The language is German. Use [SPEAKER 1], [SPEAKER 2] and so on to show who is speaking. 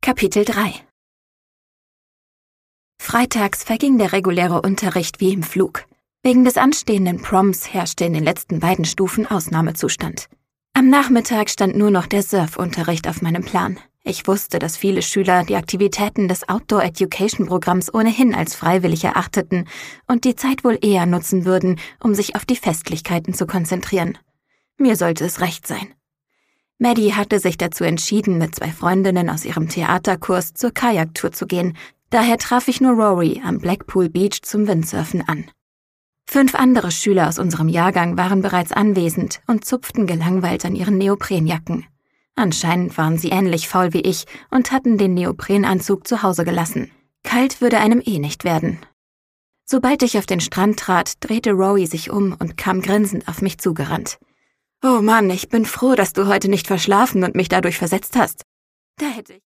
[SPEAKER 1] Kapitel 3 Freitags verging der reguläre Unterricht wie im Flug. Wegen des anstehenden Proms herrschte in den letzten beiden Stufen Ausnahmezustand. Am Nachmittag stand nur noch der Surfunterricht auf meinem Plan. Ich wusste, dass viele Schüler die Aktivitäten des Outdoor-Education-Programms ohnehin als freiwillig erachteten und die Zeit wohl eher nutzen würden, um sich auf die Festlichkeiten zu konzentrieren. Mir sollte es recht sein. Maddie hatte sich dazu entschieden, mit 2 Freundinnen aus ihrem Theaterkurs zur Kajaktour zu gehen. Daher traf ich nur Rory am Blackpool Beach zum Windsurfen an. 5 andere Schüler aus unserem Jahrgang waren bereits anwesend und zupften gelangweilt an ihren Neoprenjacken. Anscheinend waren sie ähnlich faul wie ich und hatten den Neoprenanzug zu Hause gelassen. Kalt würde einem nicht werden. Sobald ich auf den Strand trat, drehte Rory sich um und kam grinsend auf mich zugerannt. »Oh Mann, ich bin froh, dass du heute nicht verschlafen und mich dadurch versetzt hast. Da hätte ich